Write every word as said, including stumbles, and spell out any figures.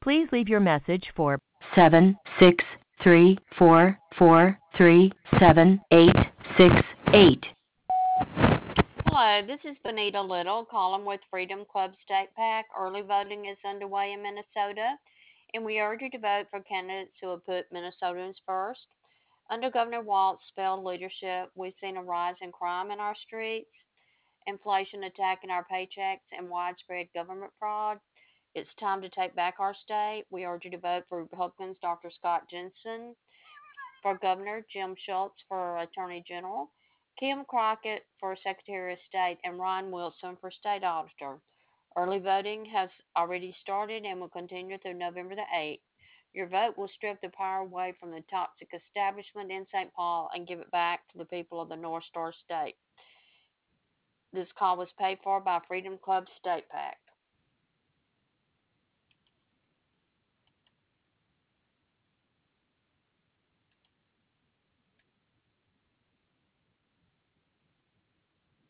Please leave your message for seven six three four four three seven eight six eight. Hello, this is Benita Little, calling with Freedom Club State PAC. Early voting is underway in Minnesota, and we urge you to vote for candidates who will put Minnesotans first. Under Governor Walt's failed leadership, we've seen a rise in crime in our streets, inflation attacking our paychecks, and widespread government fraud. It's time to take back our state. We urge you to vote for Republicans Doctor Scott Jensen for Governor, Jim Schultz for Attorney General, Kim Crockett for Secretary of State, and Ron Wilson for State Auditor. Early voting has already started and will continue through November the eighth. Your vote will strip the power away from the toxic establishment in Saint Paul and give it back to the people of the North Star State. This call was paid for by Freedom Club State PAC.